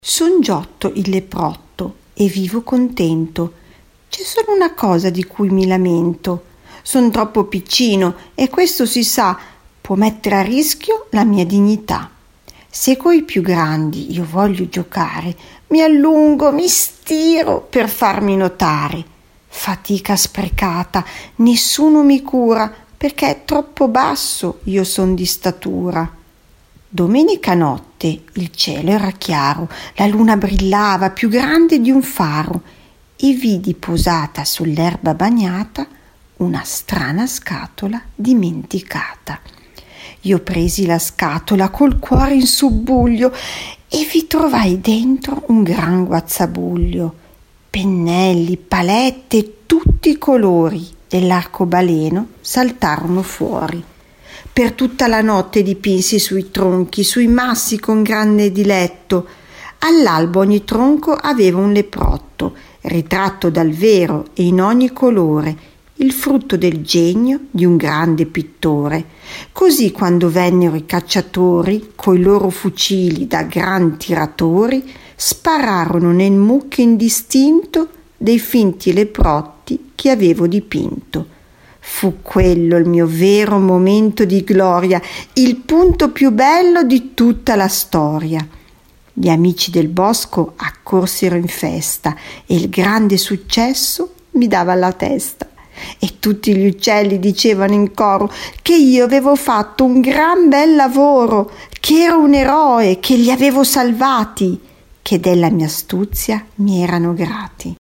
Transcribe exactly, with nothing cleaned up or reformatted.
Son Giotto il leprotto e vivo contento. C'è solo una cosa di cui mi lamento. Son troppo piccino e questo si sa, può mettere a rischio la mia dignità. Se coi più grandi io voglio giocare, mi allungo, mi stiro per farmi notare. Fatica sprecata, nessuno mi cura, perché è troppo basso io son di statura. Domenica notte il cielo era chiaro, la luna brillava più grande di un faro e vidi posata sull'erba bagnata una strana scatola dimenticata. Io presi la scatola col cuore in subbuglio e vi trovai dentro un gran guazzabuglio, pennelli, palette, tutti i colori dell'arcobaleno saltarono fuori. Per tutta la notte dipinsi sui tronchi, sui massi con grande diletto. All'alba ogni tronco aveva un leprotto, ritratto dal vero e in ogni colore, il frutto del genio di un grande pittore. Così quando vennero i cacciatori, coi loro fucili da gran tiratori, spararono nel mucchio indistinto dei finti leprotti che avevo dipinto. Fu quello il mio vero momento di gloria, il punto più bello di tutta la storia. Gli amici del bosco accorsero in festa e il grande successo mi dava alla testa. E tutti gli uccelli dicevano in coro che io avevo fatto un gran bel lavoro, che ero un eroe, che li avevo salvati, che della mia astuzia mi erano grati.